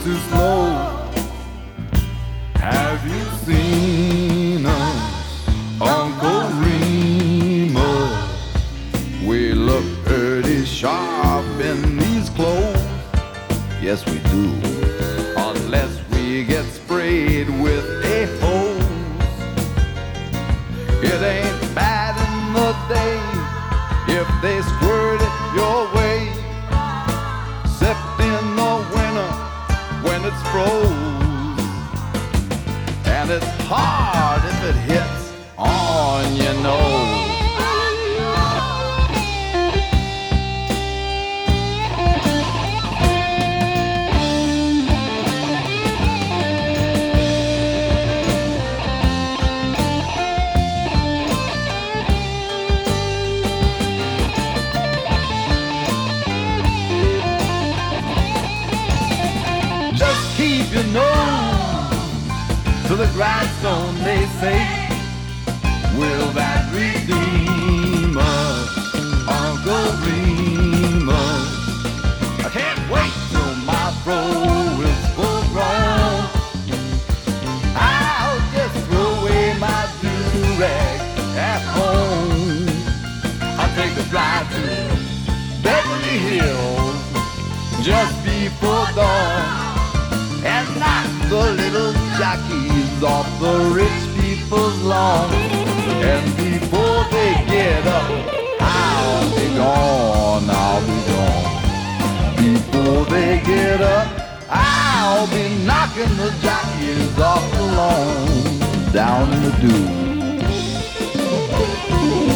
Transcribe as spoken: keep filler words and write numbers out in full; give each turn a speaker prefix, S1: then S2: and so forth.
S1: too slow. Have you seen us, Uncle Remus? We look pretty sharp in these clothes. Yes, we do, unless we get sprayed with a hose. It ain't bad in the day if they squirt it your way, except in the winter when it's froze. And it's hard if it hits on your nose. Keep your nose to the grindstone, they say. Will that redeem us, Uncle Remus? I can't wait till my bro is full grown. I'll just throw away my do-rag at home. I'll take a flight to Beverly Hills just before dawn and knock the little jockeys off the rich people's lawn. And before they get up, I'll be gone, I'll be gone. Before they get up, I'll be knocking the jockeys off the lawn, down in the dew.